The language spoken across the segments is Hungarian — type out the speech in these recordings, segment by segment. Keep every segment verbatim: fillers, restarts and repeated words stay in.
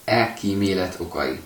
Elkímélet okai.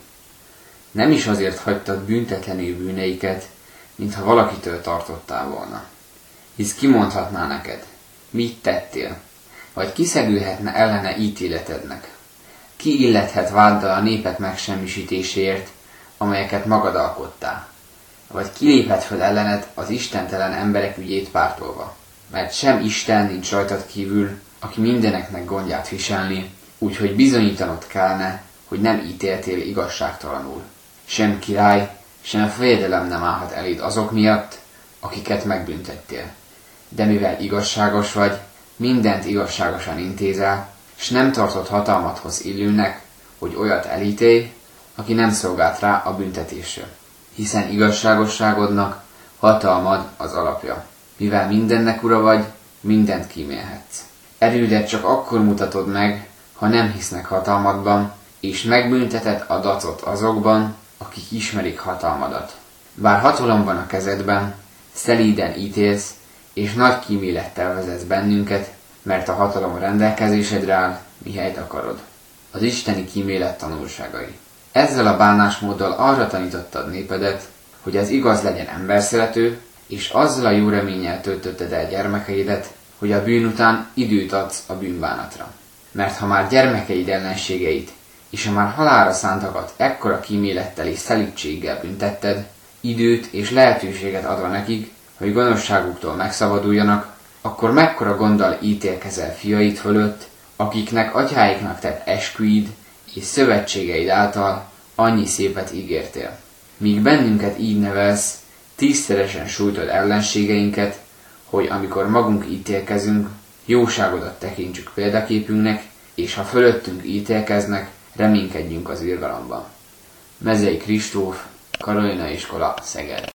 Nem is azért hagytad büntetlenül bűneiket, mintha valakitől tartottál volna. Hisz kimondhatná neked, mit tettél, vagy kiszegülhetne ellene ítéletednek. Ki illethet váddal a népek megsemmisítéséért, amelyeket magad alkottál, vagy kiléphet föl ellened az istentelen emberek ügyét pártolva. Mert sem Isten nincs rajtad kívül, aki mindeneknek gondját viselni, úgyhogy bizonyítanod kellene, hogy nem ítéltél igazságtalanul. Sem király, sem fejedelem nem állhat eléd azok miatt, akiket megbüntettél. De mivel igazságos vagy, mindent igazságosan intézel, s nem tartod hatalmadhoz illőnek, hogy olyat elítélj, aki nem szolgált rá a büntetésre. Hiszen igazságosságodnak hatalmad az alapja. Mivel mindennek ura vagy, mindent kímélhetsz. Erődet csak akkor mutatod meg, ha nem hisznek hatalmadban, és megbünteted a dacot azokban, akik ismerik hatalmadat. Bár hatalom van a kezedben, szelíden ítélsz, és nagy kímélettel vezetsz bennünket, mert a hatalom a rendelkezésedre áll, mihelyt akarod. Az isteni kímélet tanulságai. Ezzel a bánásmóddal arra tanítottad népedet, hogy az igaz legyen emberszerető, és azzal a jó reménnyel töltötted el gyermekeidet, hogy a bűn után időt adsz a bűnbánatra. Mert ha már gyermekeid ellenségeit, és ha már halálra szántakat ekkora kímélettel és szelídséggel büntetted, időt és lehetőséget adva nekik, hogy gonoszságuktól megszabaduljanak, akkor mekkora gonddal ítélkezel fiaid fölött, akiknek atyáiknak tett esküid és szövetségeid által annyi szépet ígértél. Míg bennünket így nevelsz, tízszeresen sújtod ellenségeinket, hogy amikor magunk ítélkezünk, jóságodat tekintsük példaképünknek, és ha fölöttünk ítélkeznek, reménykedjünk az irgalomban. Mezei Kristóf, Karolina Iskola, Szeged.